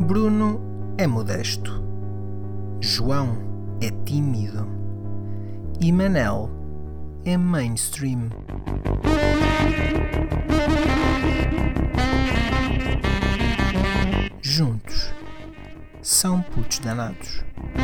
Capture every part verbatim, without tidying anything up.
Bruno é modesto, João é tímido e Manel é mainstream. Juntos são putos danados.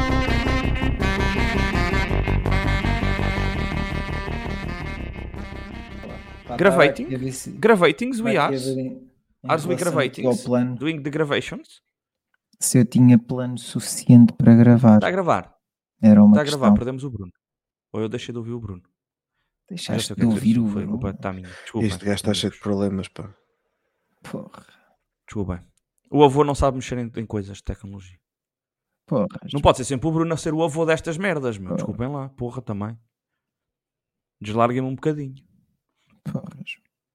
Gravating? Gravatings we are? Are we gravating? gravating? Doing the gravations? Se eu tinha plano suficiente para gravar. Está a gravar? Era uma Está a questão. gravar, perdemos o Bruno. Ou eu deixei de ouvir o Bruno. Deixaste de ouvir o Foi Bruno. culpa da minha. Desculpa. Este gajo está cheio de problemas, pá. Porra. Desculpa. O avô não sabe mexer em, em coisas de tecnologia. Porra. Não pode ser sempre o Bruno a ser o avô destas merdas, meu. Porra. Desculpem lá. Porra também. Deslarguem-me um bocadinho. Porra.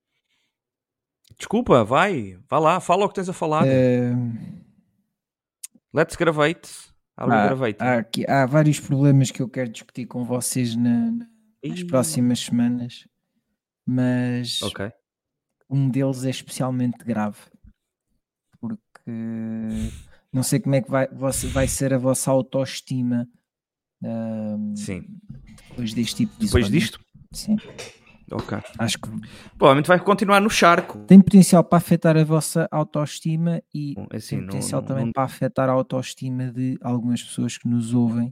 Desculpa, vai. Vá lá, fala o que tens a falar. Uh... Let's gravate. Are we Há, gravating? há, aqui, há vários problemas que eu quero discutir com vocês na, nas Ih. próximas semanas, mas Ok. um deles é especialmente grave, porque não sei como é que vai, vai ser a vossa autoestima uh, Sim. depois deste tipo de Depois zona. disto? Sim, Ok. acho que Provavelmente vai continuar no charco. tem potencial para afetar a vossa autoestima e Bom, assim, tem não- potencial não- também não- para afetar a autoestima de algumas pessoas que nos ouvem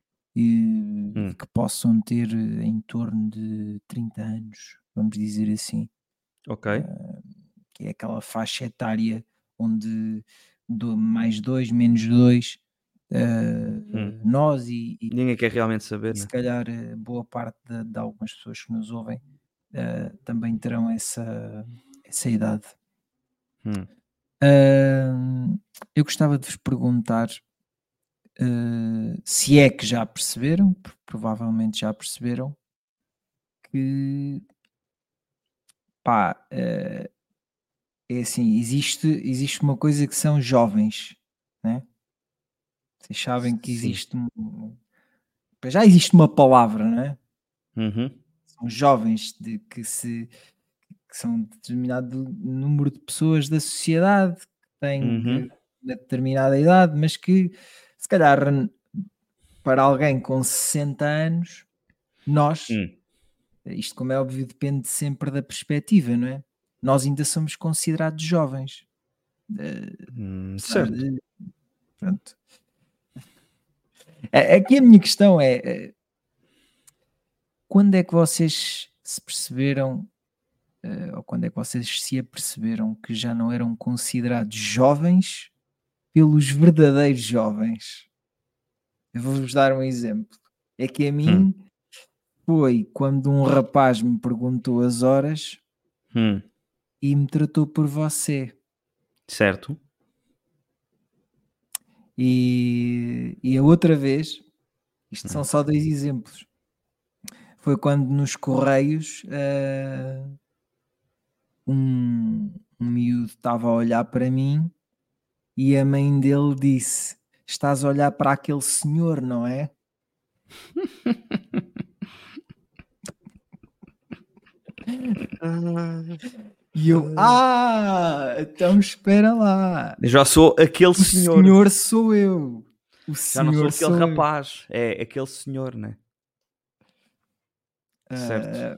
e Hum. que possam ter em torno de trinta anos, vamos dizer assim, Ok. que é aquela faixa etária onde do, mais dois, menos dois, uh, Hum. nós e, e, Ninguém quer realmente saber, e né? se calhar uh, boa parte de, de algumas pessoas que nos ouvem uh, também terão essa, essa idade. Hum. Uh, eu gostava de vos perguntar uh, se é que já perceberam, porque provavelmente já perceberam, que pá, uh, é assim, existe, existe uma coisa que são jovens, né? Vocês sabem que Sim. existe um, já existe uma palavra, né? Uhum. São jovens de que se que são determinado número de pessoas da sociedade que têm Uhum. de, uma determinada idade, mas que se calhar para alguém com sessenta anos, nós, Hum. isto como é óbvio depende sempre da perspectiva, não é? Nós ainda somos considerados jovens. Uh, Hum, apesar certo. de- pronto. A- Aqui a minha questão é eh, quando é que vocês se perceberam eh, ou quando é que vocês se aperceberam que já não eram considerados jovens pelos verdadeiros jovens? Eu vou-vos dar um exemplo. É que a mim foi quando um rapaz me perguntou as horas Hum. e me tratou por você. Certo. E, e a outra vez, isto são só dois exemplos, foi quando nos Correios eh, um, um miúdo estava a olhar para mim e a mãe dele disse: estás a olhar para aquele senhor, não é? E eu, ah, então espera lá. Eu já sou aquele O senhor. senhor sou eu. O Já não senhor sou aquele sou eu. rapaz. É aquele senhor, né? Certo. Ah,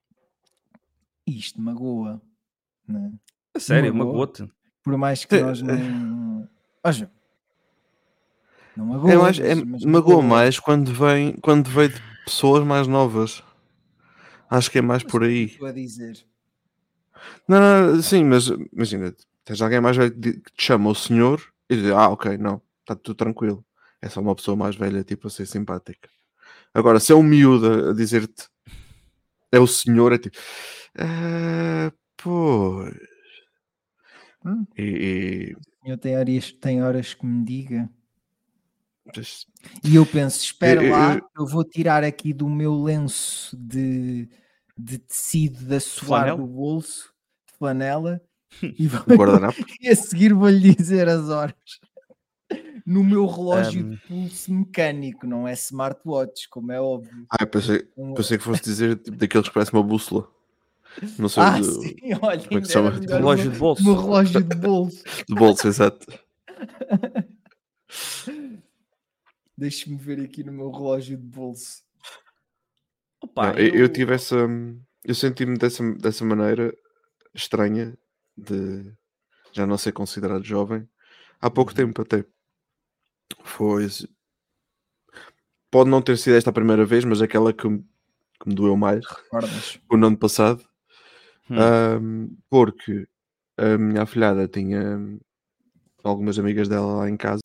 isto magoa, né? A sério, magoa. magoa-te. Por mais que nós não. Olha, não magoa. É mais, é, mas- mas magoa mais quando vem, quando veio de pessoas mais novas. Acho que é mais por aí. Estou a dizer. Não, não, sim, mas imagina, tens alguém mais velho que te chama o senhor e diz, ah, ok, não, está tudo tranquilo. É só uma pessoa mais velha, tipo, a ser simpática. Agora, se é um miúdo a dizer-te é o senhor, é tipo, ah, pois. Hum. E, Eu tenho horas, tem horas que me diga. e E eu penso, espera Eu- lá, eu- eu vou tirar aqui do meu lenço de, de tecido de assoar Flanela? do bolso, de flanela, e, vou, o guardanapo. e a seguir vou-lhe dizer as horas. No meu relógio Um. de pulso mecânico, não é smartwatch, como é óbvio. Ah, eu pensei, Um- pensei que fosse dizer tipo, daqueles que parecem uma bússola. Não sei, Ah, de, sim, olha, como é que ainda se chama? era melhor Relógio o de meu- bolso. o meu relógio de bolso. de bolsa, exato. Deixa-me ver aqui no meu relógio de bolso. Opa, Não, eu, eu tive essa. Eu senti-me dessa, dessa maneira estranha de já não ser considerado jovem há pouco Uhum. tempo até. Foi. Pode não ter sido esta a primeira vez, mas aquela que, me- que me doeu mais Recordas? foi no ano passado. Hum. Ahm, porque a minha afilhada tinha algumas amigas dela lá em casa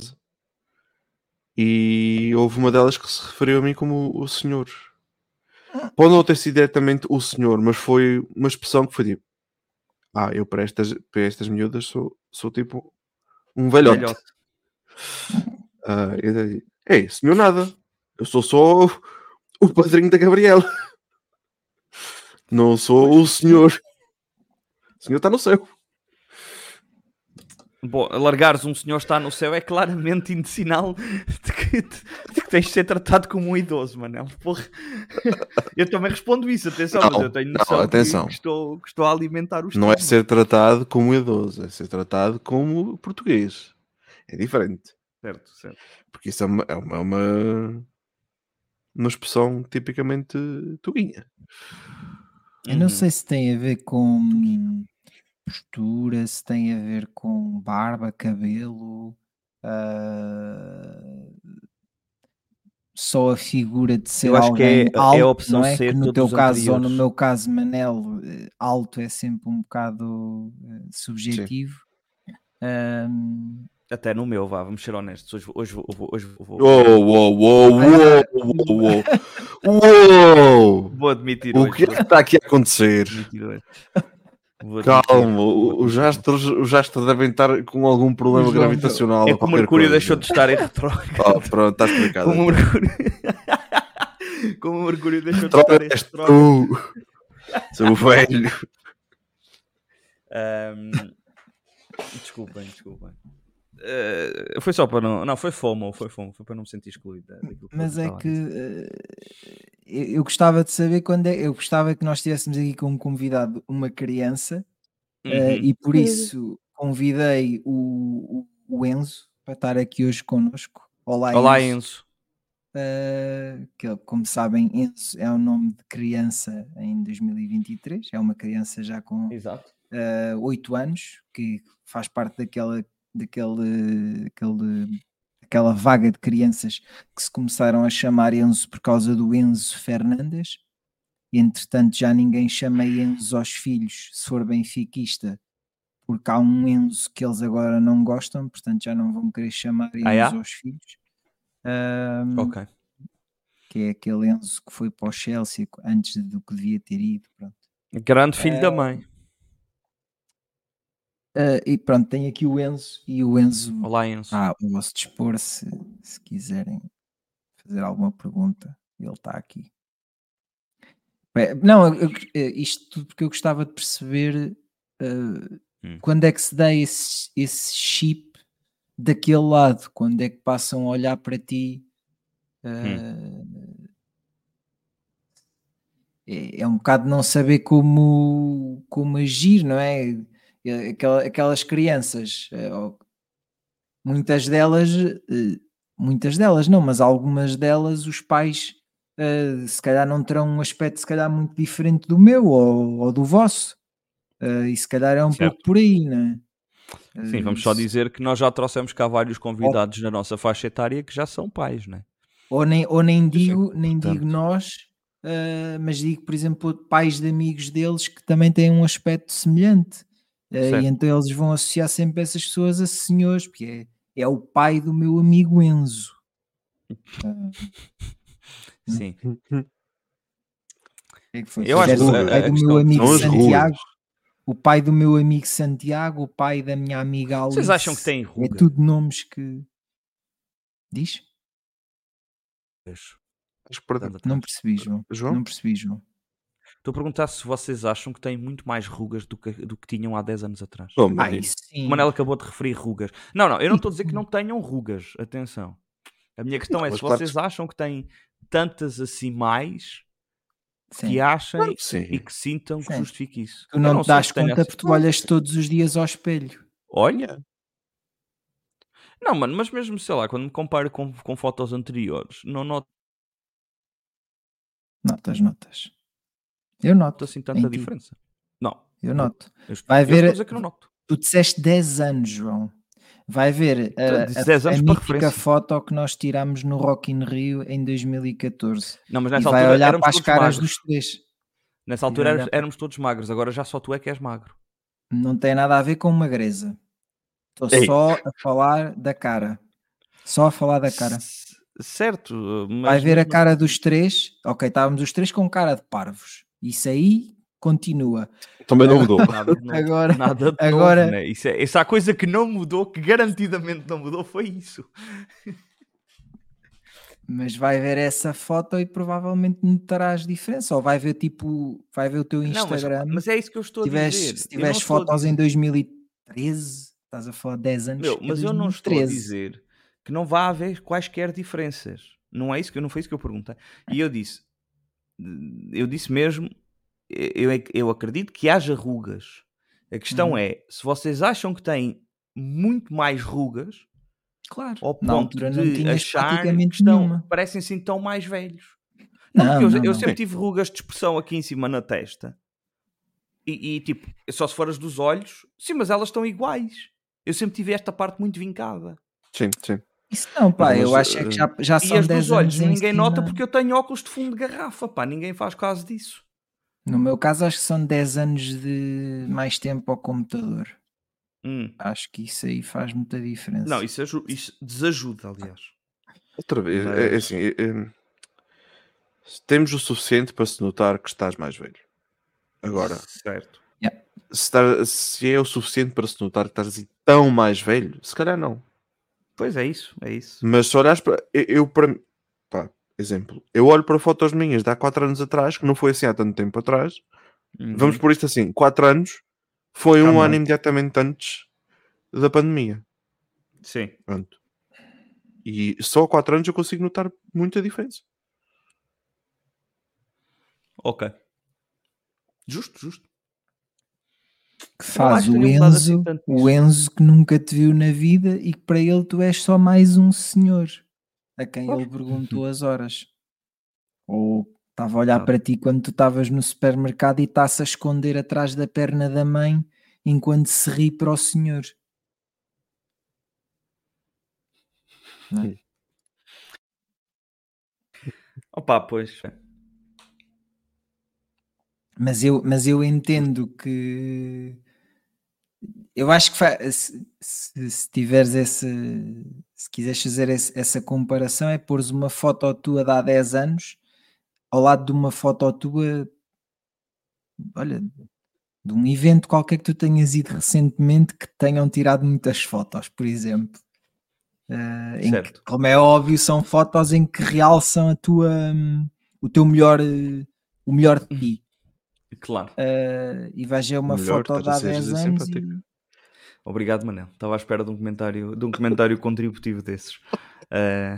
e houve uma delas que se referiu a mim como o senhor. Pode não ter sido diretamente o senhor, mas foi uma expressão que foi tipo: ah, eu para estas, para estas miúdas sou, sou tipo um velhote. Velhote. Ah, eu daí, ei, senhor nada, eu sou só o, o padrinho da Gabriela, não sou o senhor. O senhor está no céu. Bom, largares um senhor está no céu é claramente sinal de que, de que tens de ser tratado como um idoso, Manel. Porra. Eu também respondo isso, atenção, Não, mas eu tenho não, noção que- atenção. Que, estou, que estou a alimentar os Não é temas. ser tratado como idoso, é ser tratado como português. É diferente. Certo, certo. Porque isso é uma, é uma, é uma, uma expressão tipicamente tuguinha. Eu não Uhum. sei se tem a ver com postura, se tem a ver com barba, cabelo, ah, só a figura de ser Eu acho que é- alguém é a alto, opção não é? C Que no todos teu os caso ou no anteriores. meu caso, Manel, eh, alto é sempre um bocado eh, subjetivo. Ahm, Até no meu, vá, vamos ser honestos. Hoje, hoje, vou- hoje, vou- hoje vou, Uou, uou, uou, Ah, uou, uou, uou. vou admitir O hoje. que é Vou que está aqui a acontecer? admitir hoje. Vou admitir, Calma, vou o- admitir. os astros, os astros devem estar com algum problema João, gravitacional É ou que o qualquer Mercúrio coisa. deixou de estar em retrógrado. Oh, pronto, está explicado. Como o então. Mercúrio... Como o Mercúrio deixou de estar Troca em és retrógrado. tu, seu velho. Ahm, Desculpem, desculpem. Eh, foi só para não... Não, foi FOMO, foi FOMO. Foi para não me sentir excluído da- daquilo que mas eu é estava a que dizer. eh, eu eu gostava de saber quando é. Eu gostava que nós tivéssemos aqui como convidado uma criança. Uh, Uhum. e por isso convidei o, o, o Enzo para estar aqui hoje connosco. Olá, Olá, Enzo. Enzo. Uh, que, como sabem, Enzo é o nome de criança em dois mil e vinte e três. É uma criança já com Exato. uh, oito anos, que faz parte daquela, daquele, aquele, aquela vaga de crianças que se começaram a chamar Enzo por causa do Enzo Fernandes. E entretanto já ninguém chama Enzo aos filhos, se for benfiquista, porque há um Enzo que eles agora não gostam, portanto já não vão querer chamar Enzo Ah, é? aos filhos. Um, Ok. que é aquele Enzo que foi para o Chelsea antes do que devia ter ido. Pronto. Grande filho Ah, da mãe. Uh, e pronto, tem aqui o Enzo e o Enzo Olá, Enzo. ah, o vosso dispor se, se quiserem fazer alguma pergunta, ele está aqui. Bem, não, eu- eu- isto tudo porque eu gostava de perceber uh, Hum. quando é que se dá esse, esse chip daquele lado, quando é que passam a olhar para ti. uh, é, é um bocado não saber como, como agir, não é? É, aquela- aquelas crianças, eh, ó, muitas delas, eh, muitas delas não, mas algumas delas os pais eh, se calhar não terão um aspecto se calhar muito diferente do meu ou, ou do vosso. Eh, e se calhar é um Certo. pouco por aí, não é? Sim, Eh, vamos só se- dizer que nós já trouxemos cá vários convidados na nossa faixa etária que já são pais, não é? ou nem, ou nem Sim, digo, nem portanto. digo nós, eh, mas digo, por exemplo, pais de amigos deles que também têm um aspecto semelhante. Eh, e Certo. então eles vão associar sempre essas pessoas a senhores, porque é, é o pai do meu amigo Enzo. Ah, Sim. o que é que foi? Eu acho que Disseste rugas. o pai a, a do questão meu amigo São as Santiago, rugas. o pai do meu amigo Santiago, o pai da minha amiga Alice. Vocês acham que têm É rugas? tudo nomes que. Diz? Mas, perdão, Não percebi, João. João? Não percebi, João. Estou a perguntar se vocês acham que têm muito mais rugas do que, do que tinham há dez anos atrás. Oh, Ah, Maria. isso O sim. Manel acabou de referir rugas. Não, não, eu não estou a dizer que não tenham rugas. Atenção. A minha questão Não, é mas se claro vocês que- acham que têm tantas assim mais Sim. que achem Claro que sim. e que sintam que Sim. justifique isso. Tu Eu não, não te sei das se tenho conta assim- porque tu olhas todos os dias ao espelho. Olha, Não, mano, mas mesmo, sei lá, quando me comparo com, com fotos anteriores, não noto Notas, notas. Eu noto. assim em tanta ti. diferença. Não. Eu Eu, noto. eu, est- Vai eu estou a ver. dizer que não noto. Tu disseste dez anos, João. Vai ver Então, a, disse a, dez a anos para mítica referência. foto que nós tirámos no Rock in Rio em dois mil e catorze. Não, mas E nessa vai altura olhar éramos para as todos caras magros. dos três. Nessa E altura vai éramos, olhar para- éramos todos magros. Agora já só tu é que és magro. Não tem nada a ver com magreza. Estou Ei. só a falar da cara. Só a falar da cara. C- Certo, mas Vai ver a mesmo cara assim- dos três. Ok, estávamos os três com cara de parvos. Isso aí continua. Também não mudou. Nada de novo. Agora- Nada de agora- novo, né? Isso é, essa a coisa que não mudou, que garantidamente não mudou, foi isso. Mas vai ver essa foto e provavelmente notarás diferença. Ou vai ver tipo, vai ver o teu Não, mas, Instagram. mas é isso que eu estou se a tiveres, dizer. se Eu tiveres não estou a fotos dizer- em dois mil e treze, estás a falar de dez anos. Meu, é mas eu não estou a dois mil e treze. dizer que não vai haver quaisquer diferenças. Não é isso que eu não foi isso que eu perguntei. E eu disse, eu disse mesmo, eu, eu acredito que haja rugas. A questão Uhum. é, se vocês acham que têm muito mais rugas, Claro. ao Na ponto altura não de tinhas achar praticamente que estão, nenhuma. parecem assim tão mais velhos. Não, Não, porque eu, não, eu não. sempre tive rugas de expressão aqui em cima na testa. E, e, tipo, só se for as dos olhos, sim, mas elas estão iguais. Eu sempre tive esta parte muito vincada. Sim, sim. Isso não, pá, Mas, eu acho é que já, já E são as dez dos olhos anos em ninguém cima. nota porque eu tenho óculos de fundo de garrafa, pá. Ninguém faz caso disso. No meu caso, acho que são dez anos de mais tempo ao computador. Hum. Acho que isso aí faz muita diferença. Não, isso, aju- isso desajuda, aliás. Outra vez, Mas- é, é assim, é- é- temos o suficiente para se notar que estás mais velho. Agora, Certo. se, está- se é o suficiente para se notar que estás assim tão mais velho, se calhar não. Pois é isso, é isso. Mas se olhares para. Eu, eu para mim- pá, exemplo, eu olho para fotos minhas de há quatro anos atrás, que não foi assim há tanto tempo atrás. Uhum. Vamos por isto assim: quatro anos foi Tá um bom. ano imediatamente antes da pandemia. Sim. Pronto. E só quatro anos eu consigo notar muita diferença. Ok. Justo, justo. Que Eu faz acho que o tenho mudado assim Enzo, tanto o nisso. Enzo que nunca te viu na vida e que para ele tu és só mais um senhor a quem ele perguntou as horas. Ou estava a olhar Ah. para ti quando tu estavas no supermercado e está-se a esconder atrás da perna da mãe enquanto se ri para o senhor. Não é? Opa, pois. Mas eu, mas eu entendo que eu acho que fa- se, se, se tiveres esse, se quiseres fazer esse- essa comparação, é pôres uma foto tua de há dez anos ao lado de uma foto tua, olha, de um evento qualquer que tu tenhas ido recentemente que tenham tirado muitas fotos, por exemplo. Eh, em que, Certo. como é óbvio, são fotos em que realçam a tua, hum, o teu melhor, eh, o melhor de ti. Claro. Eh, e vais ver uma Melhor, foto de estás há a ser dez anos e... simpático. Obrigado, Manel. Estava à espera de um comentário, de um comentário contributivo desses. Ah,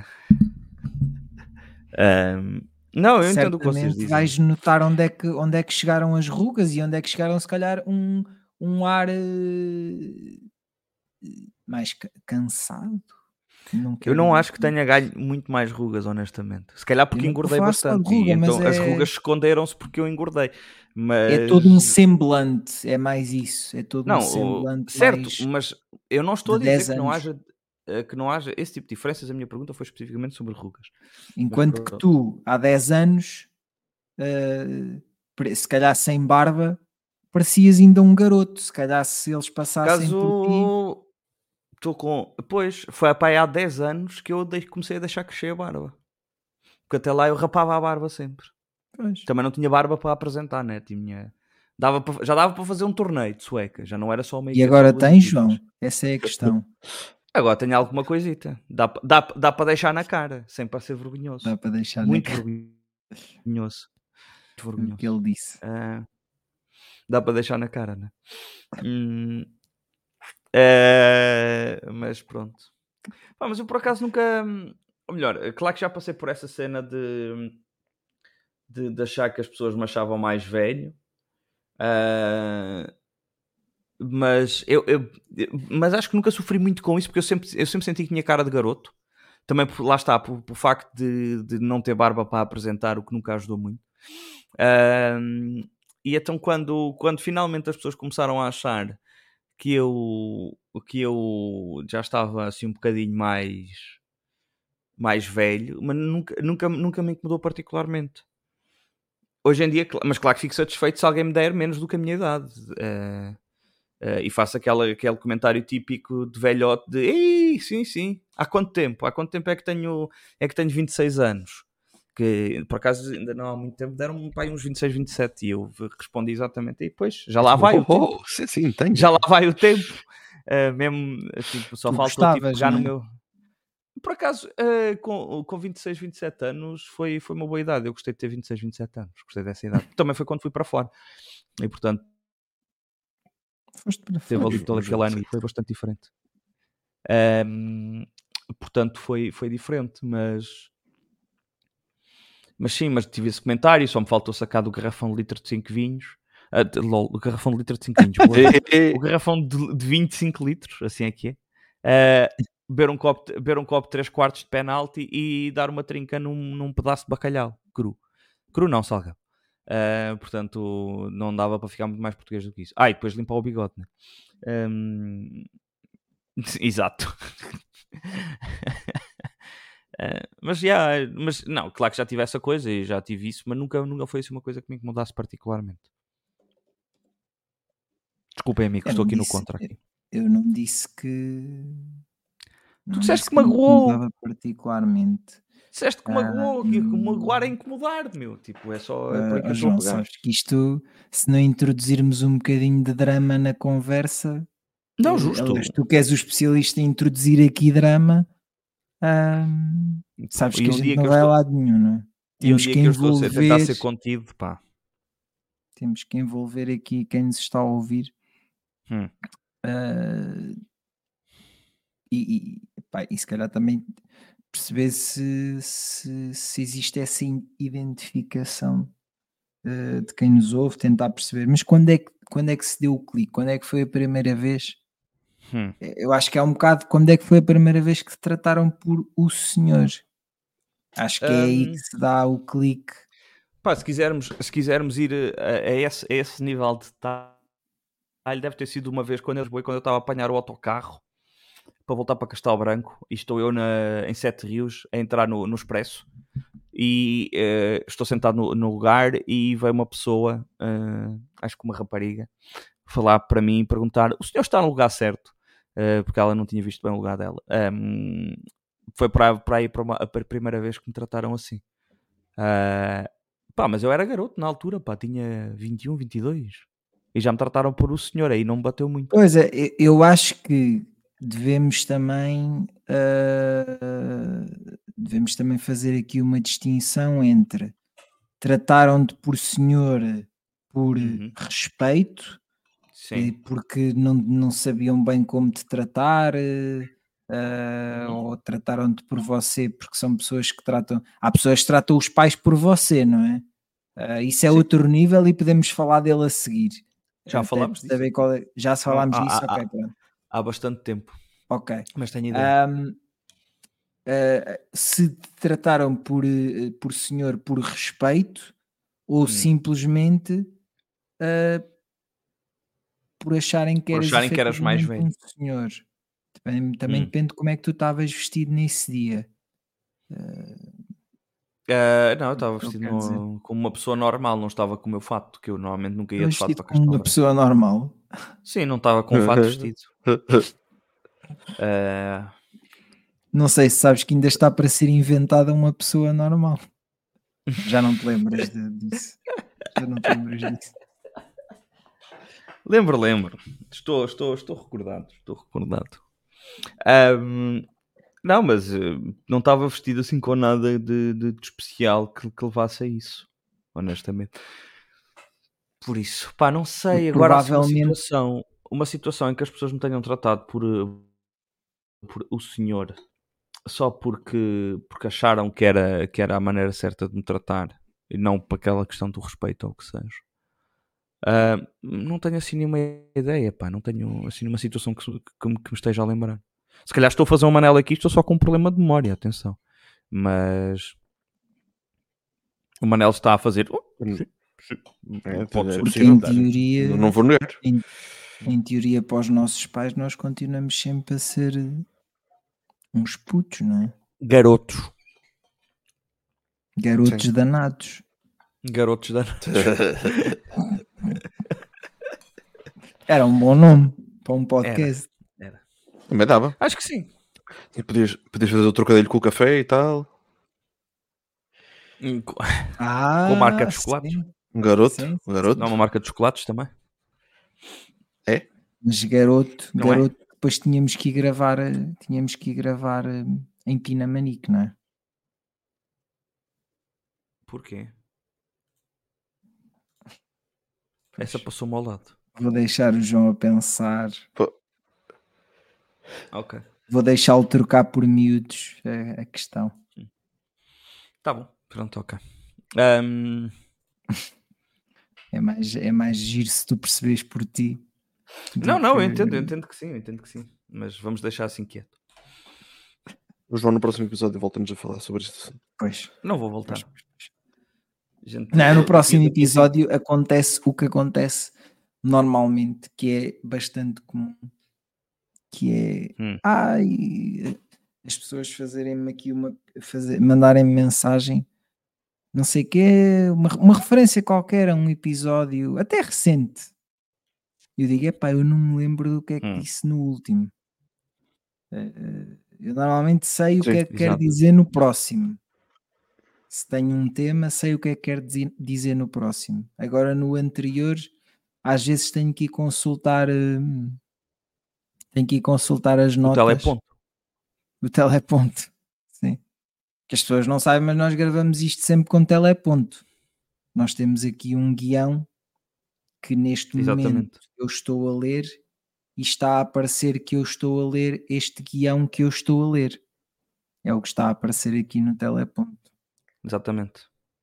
ahm, não, eu entendo o que vocês certamente dizem. vais notar onde é, que, onde é que chegaram as rugas e onde é que chegaram, se calhar, um, um ar eh, mais ca- cansado. Não Eu quero não dizer- acho que tenha ganho muito mais rugas, honestamente. Se calhar porque Eu não estou a engordei falar só de bastante. ruga, e mas então as é- rugas esconderam-se porque eu engordei. Mas... É todo um semblante, é mais isso. É todo Não, um o- semblante certo, mais... mas eu não estou a de dizer dez que não, anos. haja, eh, que não haja esse tipo de diferenças. A minha pergunta foi especificamente sobre rugas. Enquanto que pronto. tu, há dez anos, eh, pre- se calhar sem barba, parecias ainda um garoto. Se calhar se eles passassem por ti... Caso estou com. Pois, foi pá, há dez anos que eu dei- comecei a deixar crescer a barba. Porque até lá eu rapava a barba sempre. Pois. Também não tinha barba para apresentar, né? Tinha... Dava para- Já dava para fazer um torneio de sueca. Já não era só uma E equipa agora de duas tens, equipas. João? Essa é a questão. Agora tenho alguma coisita. Dá, pa- dá, dá para deixar na cara, sem para ser vergonhoso. Dá para deixar Muito na cara vergonhoso. Muito o vergonhoso. que ele disse. Ah, dá para deixar na cara, né? Hum, é, mas pronto. Pá, mas eu por acaso nunca. Ou melhor, é claro que já passei por essa cena de, de, de achar que as pessoas me achavam mais velho. Ah, mas, eu, eu- mas acho que nunca sofri muito com isso, porque eu sempre, eu sempre senti que tinha cara de garoto. Também, por, lá está, por, por facto de, de não ter barba para apresentar, o que nunca ajudou muito. Ahm, e então, quando, quando finalmente as pessoas começaram a achar que eu, que eu já estava assim um bocadinho mais, mais velho, mas nunca, nunca, nunca me incomodou particularmente. Hoje em dia, cl- mas claro que fico satisfeito se alguém me der menos do que a minha idade. Eh, eh, e faço aquela, aquele comentário típico de velhote de ei, sim, sim, há quanto tempo? Há quanto tempo é que tenho, é que tenho vinte e seis anos? Que por acaso ainda não há muito tempo, deram-me para aí uns vinte e seis, vinte e sete e eu respondi exatamente, e depois já lá vai oh, o tempo. oh, sim, sim, tenho. Já lá vai o tempo. Uh, mesmo, tipo, só Tu faltou tipo, gostavas, pegar não no é? meu. Por acaso, uh, com, com vinte e seis, vinte e sete anos, foi, foi uma boa idade. Eu gostei de ter vinte e seis, vinte e sete anos. Gostei dessa idade. Também foi quando fui para fora. E portanto, Foste para teve fora. ali todo aquele ano e foi bastante diferente. Um, portanto, foi, foi diferente, mas. Mas sim, mas tive esse comentário. Só me faltou sacar do garrafão de litro de cinco vinhos. Uh, de, lol, o garrafão de litro de cinco vinhos. Boa, o garrafão de, de vinte e cinco litros, assim é que é. Uh, beber um copo, beber um copo de três quartos de penalti e dar uma trinca num, num pedaço de bacalhau cru. Cru não, salgado. Uh, portanto, não dava para ficar muito mais português do que isso. Ah, e depois limpar o bigode, né? Um... Exato. uh, mas já, mas não, claro que já tive essa coisa e já tive isso, mas nunca, nunca foi assim uma coisa que me incomodasse particularmente. Desculpem, amigo, Eu estou não aqui no disse, contra aqui. eu não disse que. Tu Não disseste disse que que me magoou. incomodava particularmente. Disseste que Ah, magoou, que hum, magoar é incomodar, meu. Tipo, é só é por aí que ah, eu estou a João, pegar. sabes que isto, se não introduzirmos um bocadinho de drama na conversa, Não, eh, justo. aliás, tu que és o especialista em introduzir aqui drama, ah, sabes E que a um gente dia não que eu vai estou, a lado nenhum, não é? e um Temos dia que que eu estou a tentar envolver, ser contido, pá. temos que envolver aqui quem nos está a ouvir. Hum. ah, e, e, pá, e se calhar também perceber se, se, se existe essa in- identificação eh, de quem nos ouve, tentar perceber. Mas quando é, que, quando é que se deu o clique? Quando é que foi a primeira vez? Hum. Eh, Eu acho que há um bocado quando é que foi a primeira vez que te trataram por o senhor. Acho que é aí que Hum, se dá o clique. pá, se quisermos, se quisermos ir a, a esse, a esse nível de detalhe, deve ter sido uma vez quando eu, quando eu estava a apanhar o autocarro para voltar para Castelo Branco e estou eu na, em Sete Rios a entrar no, no Expresso e eh, estou sentado no, no lugar e veio uma pessoa, eh, acho que uma rapariga, falar para mim e perguntar: o senhor está no lugar certo? Eh, porque ela não tinha visto bem o lugar dela. Um, foi para, para aí para uma, a primeira vez que me trataram assim. Uh, pá, mas eu era garoto na altura, pá, tinha vinte e um, vinte e dois e já me trataram por o senhor, aí não me bateu muito. Pois é, eu- eu acho que devemos também ah, devemos também fazer aqui uma distinção entre trataram-te por senhor por Uhum. respeito, e Sim. porque não, não sabiam bem como te tratar, eh, ah, Uhum. ou trataram-te por você, porque são pessoas que tratam. Há pessoas que tratam os pais por você, não é? Ah, isso é Sim, outro nível e podemos falar dele a seguir. já Até falámos para disso. saber qual é. Já se Há, falámos disso, há, ok, há, pronto. há bastante tempo, Ok. mas tenho ideia. Ahm, ah, se te trataram por, eh, por senhor por respeito ou Hum. simplesmente ah, por acharem que Por eras acharem que eras mais efetivamente um velho. senhor. Também, também Hum. depende de como é que tu estavas vestido nesse dia. Uh, não, eu estava Eu vestido quero dizer, no, como uma pessoa normal, não estava com o meu fato, que eu normalmente nunca ia estavas de fato vestido para como Castelo uma Branco. pessoa normal. Sim, não estava com o fato vestido. Uh, Não sei se sabes que ainda está para ser inventada uma pessoa normal. Já não te lembras de- disso. Já não te lembras disso. lembro, lembro. Estou, estou, estou recordado. Estou recordado. Um, não, mas uh, não estava vestido assim com nada de, de, de especial que, que levasse a isso, honestamente. Por isso, pá, não sei. Agora assim uma Provavelmente, situação, uma situação em que as pessoas me tenham tratado por, uh, por o senhor só porque, porque acharam que era, que era a maneira certa de me tratar e não para aquela questão do respeito ou o que seja. Uh, não tenho assim nenhuma ideia, pá. Não tenho assim nenhuma situação que, que, que, me, que me esteja a lembrar. Se calhar estou a fazer um Manel aqui, estou só com um problema de memória, atenção. Mas o Manel está a fazer. Oh, sim, sim. É, Pode é ser. Porque possível. em teoria, Não, não vou negar. em, em teoria, para os nossos pais, nós continuamos sempre a ser uns putos, não é? Garotos. Garotos Sim. danados. Garotos da. Era um bom nome para um podcast. Era. Também dava. Acho que sim. E podias, podias fazer o trocadilho com o café e tal. Com Ah, com marca de chocolates. sim. Um garoto. Sim, Um garoto. Não, uma marca de chocolates também. É? Mas garoto, Não é? garoto, depois tínhamos que ir gravar, eh, tínhamos que ir gravar eh, em Pinamanique, não é? Porquê? Pois. Essa passou-me ao lado. Vou deixar o João a pensar. Pô, Ok. Vou deixá-lo trocar por miúdos a, a questão. Tá bom. Pronto, ok. Um, É mais, é mais giro se tu percebes por ti. do Não, não, eu que- entendo, eu entendo que sim, eu entendo que sim. Mas vamos deixar assim quieto. o João no próximo episódio volta-nos a falar sobre este assunto. Pois. Não vou voltar. Gente, Não, no eu- próximo eu- episódio acontece o que acontece normalmente, que é bastante comum, que é Hum. ai, as pessoas fazerem-me aqui uma fazer, mandarem-me mensagem, não sei o quê, uma, uma referência qualquer a um episódio até recente. Eu digo, epá, eu não me lembro do que é que Hum. disse no último. Eh, eh, Eu normalmente sei o Sim, que é que quero exato. dizer no próximo. Se tenho um tema, sei o que é que quero dizer, dizer no próximo. Agora no anterior, às vezes tenho que ir consultar, hum, tenho que ir consultar as O notas. teleponto. O teleponto. Sim. Que as pessoas não sabem, mas nós gravamos isto sempre com teleponto. Nós temos aqui um guião que neste momento Exatamente. eu estou a ler e está a aparecer que eu estou a ler este guião que eu estou a ler. É o que está a aparecer aqui no teleponto. Exatamente.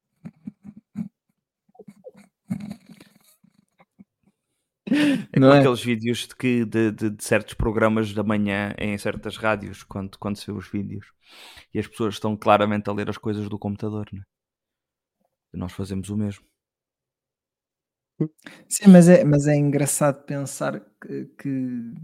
É Não como é? aqueles vídeos de, que, de, de, de certos programas da manhã em certas rádios, quando, quando se vê os vídeos. E as pessoas estão claramente a ler as coisas do computador, né? E nós fazemos o mesmo. Sim, mas é, mas é engraçado pensar que, que,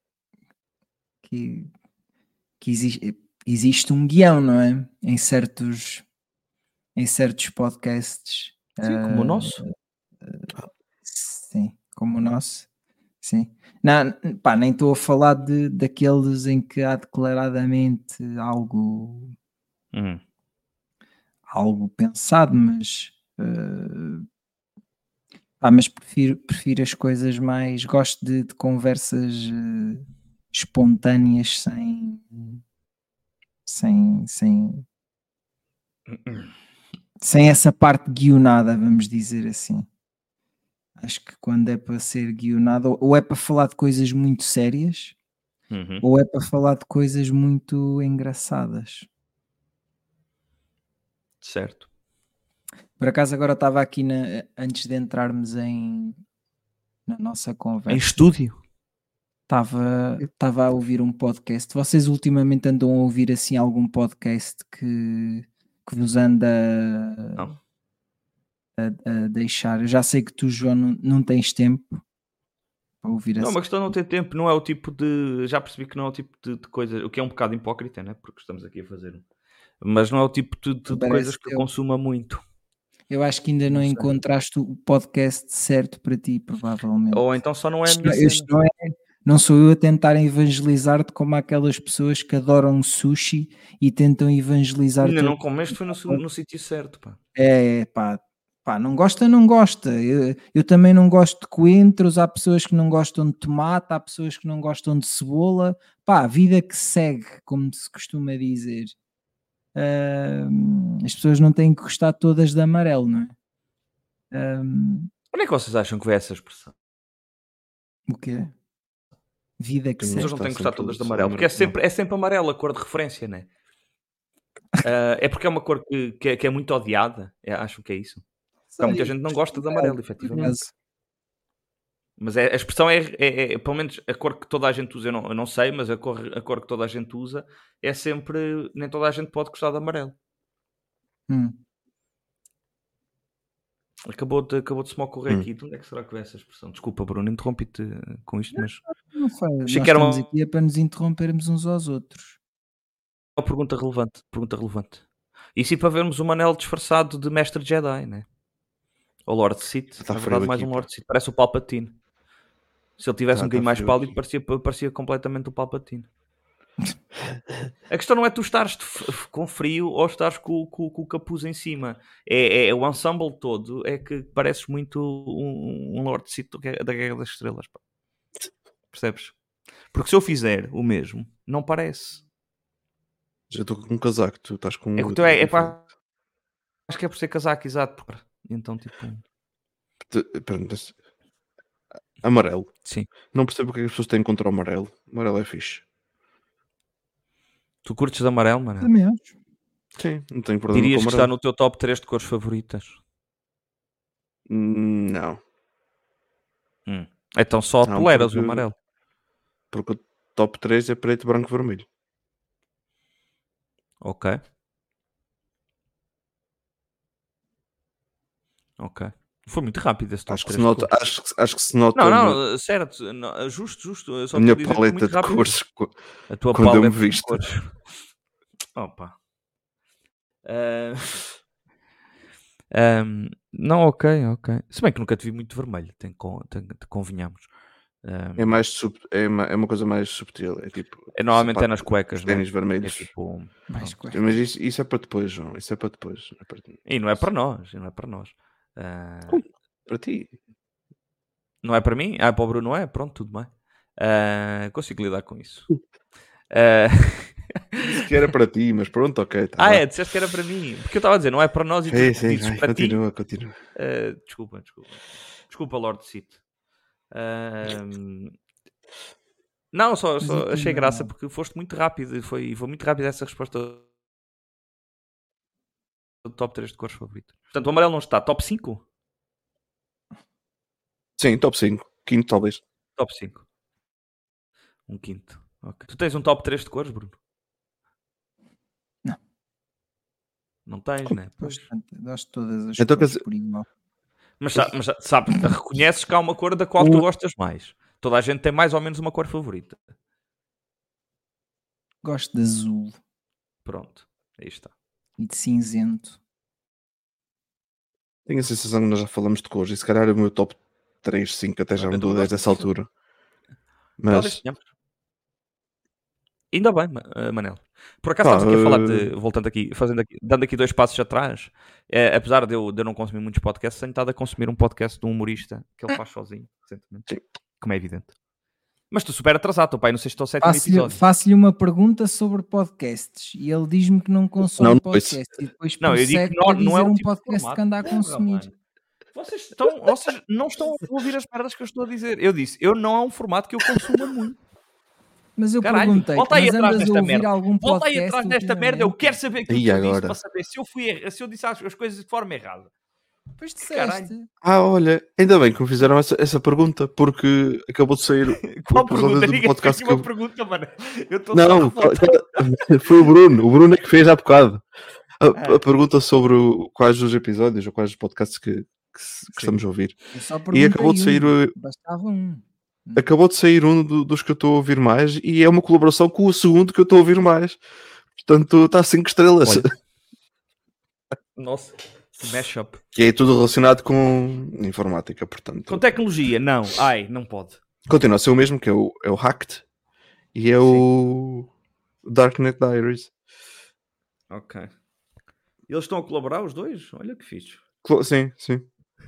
que, que existe, existe um guião, não é? Em certos, em certos podcasts. Sim, como o ah, nosso. Sim, como o nosso. Sim. Não, pá, nem estou a falar de, daqueles em que há declaradamente algo, Hum. algo pensado, mas, ah, pá, mas prefiro, prefiro as coisas mais. Gosto de, de conversas eh, espontâneas sem. Sem, sem, sem essa parte guionada, vamos dizer assim. Acho que quando é para ser guionado, ou- ou é para falar de coisas muito sérias, Uhum. ou é para falar de coisas muito engraçadas. Certo. Por acaso agora estava aqui na- antes de entrarmos em na nossa Em conversa, estúdio. estava estava a ouvir um podcast. Vocês ultimamente andam a ouvir assim algum podcast que, que vos anda Não. a, a deixar? Eu já sei que tu, João, não, não tens tempo para ouvir Não, assim. uma questão não ter tempo, não é o tipo de. Já percebi que não é o tipo de, de coisa. O que é um bocado hipócrita, né? Porque estamos aqui a fazer. Mas não é o tipo de, de- de Parece coisas que que eu eu- consuma muito. Eu acho que ainda não, Não sei. encontraste o podcast certo para ti, provavelmente. Ou então só não é a Isto minha não, isto cena. não é, não sou eu a tentar evangelizar-te como aquelas pessoas que adoram sushi e tentam evangelizar Ainda não todo- comeste, foi no, su- no sítio certo, pá. É, pá, pá, não gosta, não gosta. Eu, eu também não gosto de coentros, há pessoas que não gostam de tomate, há pessoas que não gostam de cebola. Pá, a vida que segue, como se costuma dizer. Ahm, as pessoas não têm que gostar todas de amarelo, não é? Ahm, Onde é que vocês acham que vem essa expressão? o quê? Vida que Tem As segue. pessoas não têm que gostar sempre todas de só amarelo, porque é amarelo, sempre, é sempre amarelo a cor de referência, né? Ah, é porque é uma cor que, que, é, que é muito odiada. É, acham que é isso? Porque há muita gente que não gosta de amarelo, efetivamente. Por acaso, Mas é, a expressão é, é, é, pelo menos a cor que toda a gente usa, eu não, eu não sei, mas a cor, a cor que toda a gente usa é sempre, nem toda a gente pode gostar de amarelo. Hum. Acabou de, acabou de se me ocorrer Hum. aqui. De onde é que será que veio essa expressão? Desculpa, Bruno, interrompi-te com isto, mas Não foi. achei Nós que era estamos uma, aqui é para nos interrompermos uns aos outros. uma pergunta relevante. Pergunta relevante. E sim para vermos o Manel disfarçado de mestre Jedi, né? Ou Lord Sith. Tá Na frio verdade, mais aqui, um pá. Lord Sith. Parece o Palpatine. Se ele tivesse Tá- um bocadinho tá mais frio pálido, aqui. parecia, parecia completamente o Palpatine. A questão não é tu estares de f- f- com frio ou estares com, com- com o capuz em cima. É, é o ensemble todo. É que pareces muito um, um Lord Sith do Guerra- da Guerra das Estrelas. Pá. Percebes? Porque se eu fizer o mesmo, não parece. Já estou com um casaco, tu estás com um É que outro. tu é, é diferente. pá, acho que é por ser casaco, exato. porque- Então, tipo, Te- pronto, esse- Amarelo. sim. Não percebo o que é que as pessoas têm contra o amarelo. Amarelo é fixe. Tu curtes de amarelo, mano? Também acho. Sim, não tenho problema Dirias com que está amarelo. no teu top três de cores favoritas? Hum, Não. Hum. Então só Não, toleras o porque- amarelo. Porque o top três é preto, branco, vermelho. Ok. Ok. Foi muito rápido esse top Acho que, três se de nota, cores. acho, que, acho que se nota Não, na- não, certo. Não, justo, justo. Eu só a minha estou a dizer que foi paleta muito de rápido. cores co- A tua quando eu me paleta de visto. cores. Opa. Ah, ahm, não, ok, ok. Se bem que nunca te vi muito vermelho, tem, con- tem, te convenhamos. Ahm, É, mais sub, é, uma, é uma coisa mais subtil. É tipo. é, normalmente é sapato- nas cuecas, os né? ténis É vermelhos. tipo. Mais pronto. cuecas. Mas isso, isso é para depois, João. Isso é para depois. Não é para, E não é para nós, e não é para nós. Ah, Como? Para ti. não é para mim? Ah, para o Bruno não é? Pronto, tudo bem. Ah, consigo lidar com isso. Ah, Disse que era para ti, mas pronto, ok. Tá ah, lá. é, disseste que era para mim. Porque eu estava a dizer, não é para nós e tu Sim, sim, dizes vai, para ti. continua, continua. Ah, desculpa, desculpa. Desculpa, Lord Sith. Ah, não, só, Mas só aqui achei não. graça porque foste muito rápido e foi, foi muito rápida essa resposta do top três de cores favoritas. Portanto, o amarelo não está. Top cinco? Sim, top cinco. Quinto, talvez. Top cinco. Um quinto. Ok. Tu tens um top três de cores, Bruno? Não. Não tens, Como? né? Pois. Gosto, gosto de todas as Então, quer cores dizer- por igual. Mas, sa- mas sa- sabe, reconheces que há uma cor da qual tu gostas mais. Toda a gente tem mais ou menos uma cor favorita. Gosto de azul Pronto. Aí está. e de cinzento. Tenho a sensação que nós já falamos de cores e se calhar o meu top três, cinco até já Eu mudou também desde gosto essa disso. altura. Talvez Mas, tenhamos. Ainda bem, Ma- eh, Manel. Por acaso Pá, estamos aqui a falar eh, de, voltando aqui, fazendo aqui, dando aqui dois passos atrás, eh, apesar de eu, de eu não consumir muitos podcasts, tenho estado a consumir um podcast de um humorista que ele faz sozinho, recentemente, Sim. como é evidente. Mas tu super atrasado, teu pai, não sei se estou ao sétimo Faço-lhe episódio. faço-lhe uma pergunta sobre podcasts e ele diz-me que não consome Não, não podcasts e depois Não, eu digo prossegue que não, para não é dizer o um tipo de podcast formato. que anda a Porra, consumir. mano. Vocês, estão, vocês não estão a ouvir as merdas que eu estou a dizer. Eu disse, eu não é um formato que eu consuma muito. Mas eu Caralho, perguntei, volta aí mas atrás andas a desta ouvir merda. algum Volta aí podcast atrás desta merda, eu ultimamente? quero saber aquilo E que eu agora? disse para saber se eu, fui, erra- se eu disse as, as coisas de forma errada. Pois Caralho. disseste. ah, olha, ainda bem que me fizeram essa, essa pergunta porque acabou de sair Qual o episódio pergunta? do Ninguém podcast fez que uma eu... pergunta, mano. Eu estou Não, só a revoltar. foi o Bruno. O Bruno é que fez há bocado. A, Ah. a pergunta sobre o- quais os episódios ou quais os podcasts que, que, se- que Sim. estamos a ouvir. Eu só E acabou de perguntei sair um. o- Bastava um. Acabou de sair um do- dos que eu estou a ouvir mais e é uma colaboração com o segundo que eu estou a ouvir mais. Portanto, está a cinco estrelas. Olha. Nossa, mashup. Que é tudo relacionado com informática, portanto. Com tecnologia, não. Ai, não pode. Continua a ser o mesmo, que é o, é o Hacked e é o Darknet Diaries. Ok. Eles estão a colaborar, os dois? Olha que fixe. Clo- Sim, sim.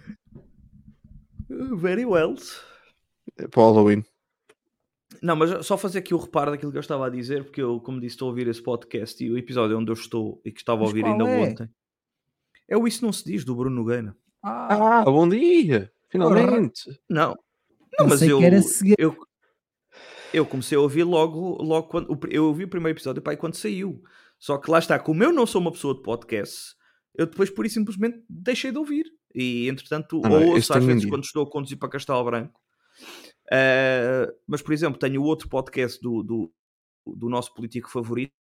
Uh, Very well. É para o Halloween. Não, mas só fazer aqui o reparo daquilo que eu estava a dizer, porque eu, como disse, estou a ouvir esse podcast e o episódio onde eu estou e que estava a Mas ouvir qual ainda é? ontem é o Isso Não Se Diz, do Bruno Nogueira. Ah, Ah, bom dia! Finalmente! Não, não, mas pensei eu, que era seguir. eu eu comecei a ouvir logo, logo quando o pr- eu ouvi o primeiro episódio, pai, quando saiu. Só que lá está, como eu não sou uma pessoa de podcast, eu depois por isso simplesmente deixei de ouvir. E entretanto, Ah, não, ou esse ouço às tem um vezes dia. quando estou a conduzir para Castelo Branco. Uh, mas, por exemplo, tenho outro podcast do, do, do nosso político favorito,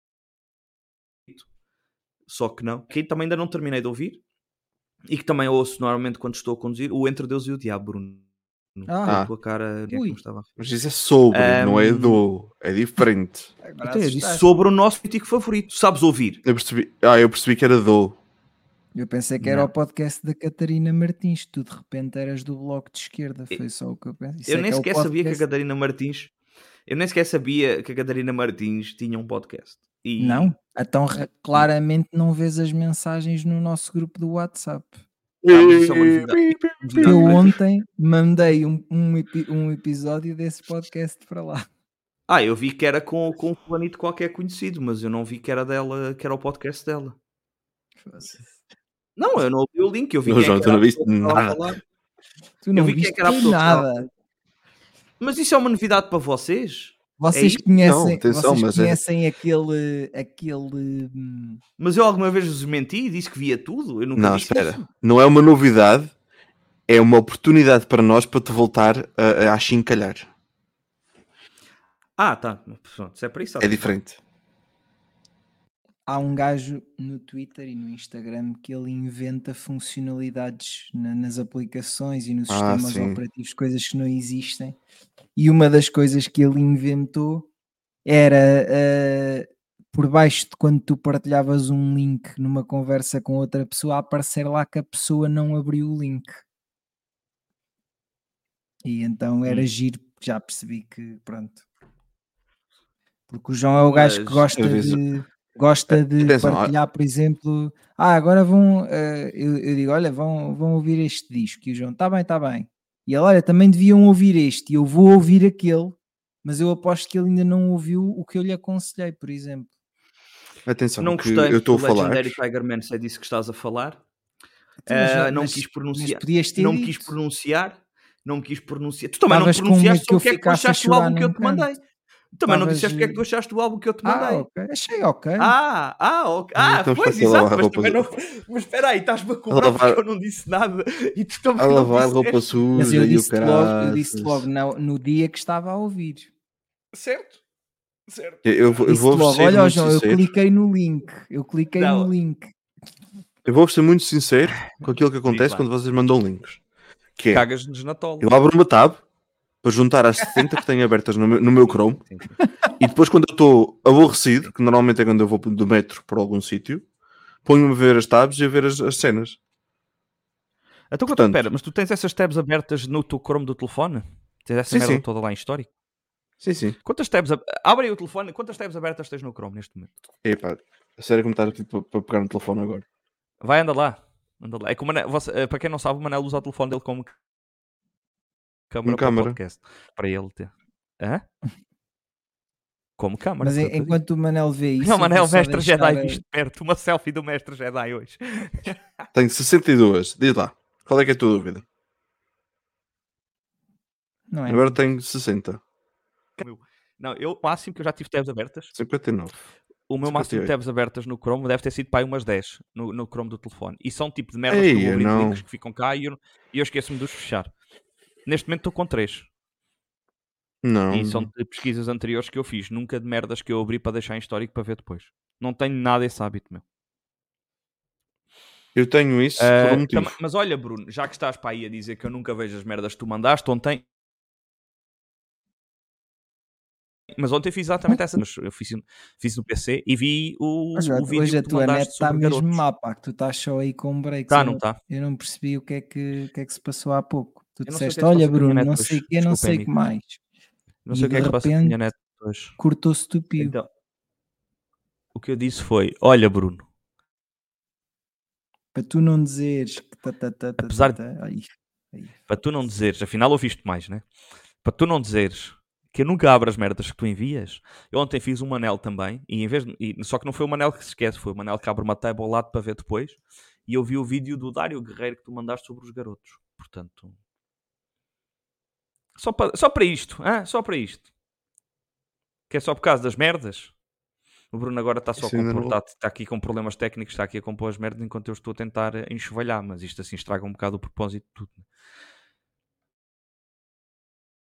só que não, que também ainda não terminei de ouvir, e que também ouço normalmente quando estou a conduzir, o Entre Deus e o Diabo, Bruno. Ah, a tua cara, quem é que ui. me estava a referir? Mas isso é sobre, não é Um, do. É diferente. agora Então, eu disse assustaste. sobre o nosso político favorito. Sabes ouvir? Eu percebi, ah, eu percebi que era do. Eu pensei que era Não. o podcast da Catarina Martins. Tu de repente eras do Bloco de Esquerda. Foi só o que eu pensei. Isso Eu é nem que é o sequer sabia que a podcast- Catarina Martins. Eu nem sequer sabia que a Catarina Martins tinha um podcast. E... Não? Então re- claramente não vês as mensagens no nosso grupo do WhatsApp. Ah, mas isso é uma novidade. Isso é uma novidade Eu para ti. ontem mandei um, um, epi- um episódio desse podcast para lá. Ah, eu vi que era com, com um fulanito qualquer conhecido, mas eu não vi que era dela, que era o podcast dela. Não, eu não ouvi o link, eu vi Não, quem é João, que tu era não a viste pessoa que estava a nada. falar. Tu não Eu vi quem é viste que era a pessoa que estava a nada. Mas isso é uma novidade para vocês? Vocês isso? conhecem, Não, atenção, vocês mas é- conhecem aquele, aquele hum, Mas eu alguma vez vos menti e disse que via tudo? Eu nunca Não, disse espera. isso. Não é uma novidade, é uma oportunidade para nós para te voltar a, a achincalhar. Ah, tá. Pronto, se é para isso, está É tudo diferente. há um gajo no Twitter e no Instagram que ele inventa funcionalidades na- nas aplicações e nos Ah, sistemas sim. operativos, coisas que não existem. E uma das coisas que ele inventou era eh, por baixo de quando tu partilhavas um link numa conversa com outra pessoa, aparecer lá que a pessoa não abriu o link. E então era Hum. giro, já percebi que pronto. Porque o João é o gajo que Mas, gosta às vezes- de gosta de Atenção, partilhar, por exemplo, ah, agora vão, eh, eu, eu digo, olha, vão, vão ouvir este disco, e o João, está bem, está bem. E ele, olha, também deviam ouvir este, e eu vou ouvir aquele, mas eu aposto que ele ainda não ouviu o que eu lhe aconselhei, por exemplo. Atenção, não que gostei eu estou a do falar. Legendary Tiger Man, se é disso que estás a falar. Então, mas Ah, não- não mas- quis mas pronunciar. podias ter Não dito. quis pronunciar. Não quis pronunciar. Tu também Estavas não com medo pronunciaste que eu sobre o que é que tu ficasse a achaste do chorar álbum que eu num te mandei. canto. Também não Estavas, disseste o que é que tu achaste do álbum que eu te Ah, mandei. ok, achei ok. Ah, ah, ok. Ah, Então pois, está-se a lavar exato, mas roupa também não... suja. Mas espera aí, estás-me a cobrar lavar- porque eu não disse nada e tu também A não lavar disseste. roupa Mas suja eu e o disse logo, eu caralho. disse logo no, no dia que estava a ouvir. Certo, certo. Eu, vou- eu Disse vou logo, ser olha, ó, muito João, eu sincero. cliquei no link. Eu cliquei Não. no link. Eu vou ser muito sincero com aquilo que acontece lá. quando vocês mandam links. Que é, Cagas-nos na tola. eu abro uma tab para juntar às setenta que tenho abertas no meu, no meu Chrome Sim, sim. e depois quando eu estou aborrecido, que normalmente é quando eu vou do metro para algum sítio, ponho-me a ver as tabs e a ver as, as cenas. Então, Portanto- espera, mas tu tens essas tabs abertas no teu Chrome do telefone? Tens essa Sim, merda sim. toda lá em histórico? Sim, sim. Quantas tabs... ab- Abre aí o telefone. Quantas tabs abertas tens no Chrome neste momento? Epá, a sério que me estás tipo, para pegar no telefone agora. Vai, anda lá. Anda lá. É que o Manel, você- eh, para quem não sabe, o Manel usa o telefone dele como câmara Um para câmara. podcast. Para ele ter. Hã? Como câmara. Mas foi en- o que eu disse. enquanto o Manel vê isso, Não, eu Manel, vou só mestre deixar Jedi, a- visto de perto. Uma selfie do mestre Jedi hoje. Tenho sessenta e duas. Diz lá. Qual é que é a tua dúvida? Não é? Agora tenho sessenta. Não, eu, o máximo que eu já tive tabs abertas, cinquenta e nove. o meu máximo de cinquenta e oito. tabs abertas no Chrome deve ter sido para aí umas dez no, no Chrome do telefone. E são tipo de merdas Ei, que eu abri de não. links que ficam cá e eu, e eu esqueço-me de os fechar. Neste momento estou com três. Não. E são de pesquisas anteriores que eu fiz. Nunca de merdas que eu abri para deixar em histórico para ver depois. Não tenho nada esse hábito, meu. Eu tenho isso Ah, por um motivo. tam- mas olha, Bruno, já que estás para aí a dizer que eu nunca vejo as merdas que tu mandaste, ontem... Mas ontem fiz exatamente essa. Mas eu fiz, fiz no P C e vi o, Mas, o olha, vídeo hoje a que tu tua net mandaste está sobre mesmo garotos. má, pá, que tu estás só aí com breaks. Tá, eu, não não, tá? eu não percebi o que é que, o que, é que se passou há pouco. Tu Eu não sei o disseste, que é que se olha passa com a minha Bruno, net não hoje. sei o que, não Desculpa, sei o que amigo. mais. Não E sei o que é de que se passa com a repente- minha net hoje. Cortou-se o pio. Então, o que eu disse foi: olha, Bruno, Para tu não dizeres que tá, tá, tá, tá, Apesar tá, tá. Ai, ai. para tu não dizeres, afinal ouviste mais, né? Para tu não dizeres que eu nunca abro as merdas que tu envias, eu ontem fiz um Manel também, e em vez de, e, só que não foi o Manel que se esquece, foi o Manel que abre uma tab ao lado para ver depois, e eu vi o vídeo do Dário Guerreiro que tu mandaste sobre os garotos. Portanto, só para, só para isto, hein? Só para isto. Que é só por causa das merdas. O Bruno agora está só Isso ainda com, não- está, está aqui com problemas técnicos, está aqui a compor as merdas enquanto eu estou a tentar enxovalhar, mas isto assim estraga um bocado o propósito de tudo.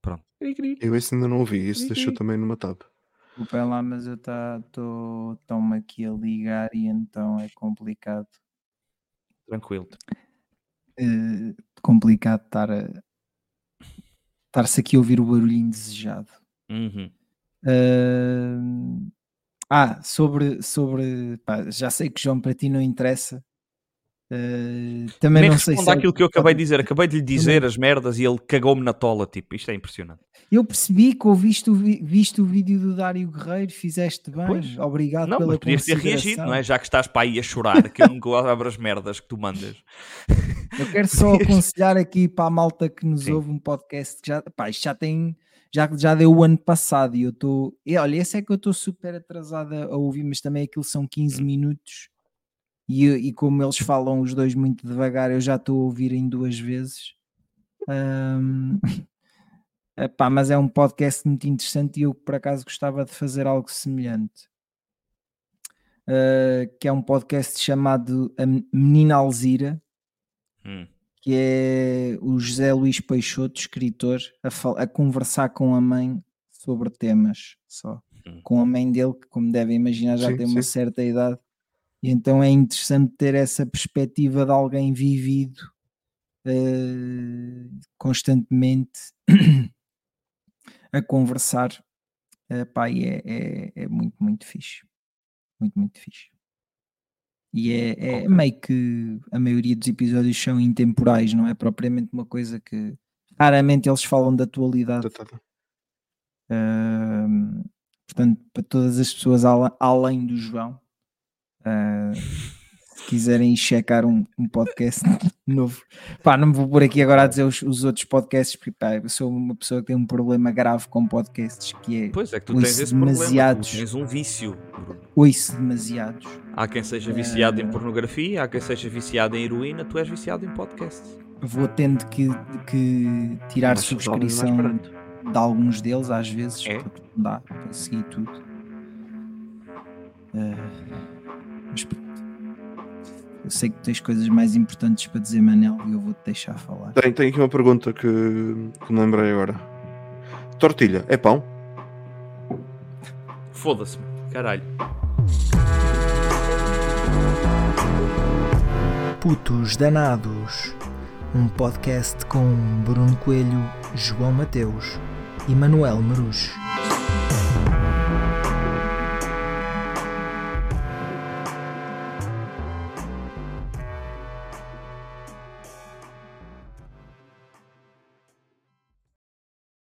Pronto. Eu esse ainda não ouvi, isso deixou também numa tab. Desculpem lá, mas eu estou-me aqui a ligar e então é complicado. Tranquilo. Uh, complicado estar a estar-se aqui a ouvir o barulho indesejado. Uhum. Uh, ah, sobre, sobre pá, já sei que João para ti não interessa. Uh, também Nem não sei responda se àquilo que eu acabei de dizer. Acabei de lhe dizer Também. as merdas e ele cagou-me na tola. Tipo, isto é impressionante. Eu percebi que ouviste o, vi- viste o vídeo do Dário Guerreiro, fizeste bem, Pois. obrigado Não, pela mas podias ter reagido, consideração. não é? Já que estás para aí a chorar, que eu nunca abro as merdas que tu mandas. Eu quero só aconselhar aqui para a malta que nos Sim. ouve um podcast que já, pá, isto já tem, já, já deu o ano passado e eu estou, olha, esse é que eu estou super atrasada a ouvir, mas também aquilo são quinze Hum. minutos e, e como eles falam os dois muito devagar, eu já estou a ouvir em duas vezes. Ahm, epá, mas é um podcast muito interessante e eu por acaso gostava de fazer algo semelhante. Uh, que é um podcast chamado A Menina Alzira, Hum. que é o José Luís Peixoto, escritor, a, fal- a conversar com a mãe sobre temas só. Hum. Com a mãe dele, que como devem imaginar já Sim, tem uma sim. certa idade, e então é interessante ter essa perspectiva de alguém vivido uh, constantemente a conversar. Uh, pá, e é, é, é muito, muito fixe. Muito, muito fixe. E é, é Ok. meio que a maioria dos episódios são intemporais, não é propriamente uma coisa que raramente eles falam da atualidade. Tá, tá, tá. Ahm, portanto, para todas as pessoas ala- além do João, ah, se quiserem ir checar um, um podcast novo, pá, não me vou por aqui agora a dizer os, os outros podcasts, porque pá, eu sou uma pessoa que tem um problema grave com podcasts, que é Pois é que tu ouço tens esse problema. demasiados, Tu tens um vício, Bruno. ouço demasiados. Há quem seja viciado Eh, em pornografia, há quem seja viciado em heroína, tu és viciado em podcasts. Vou tendo que, que tirar Mas saudável e mais subscrição barato. de alguns deles às vezes, É? porque não dá para seguir tudo. Eh, mas pronto. Eu sei que tens coisas mais importantes para dizer, Manel, e eu vou-te deixar falar. Tem, tem aqui uma pergunta que, que me lembrei agora. Tortilha, é pão? Foda-se, caralho. Putos Danados, um podcast com Bruno Coelho, João Mateus e Manuel Marujo.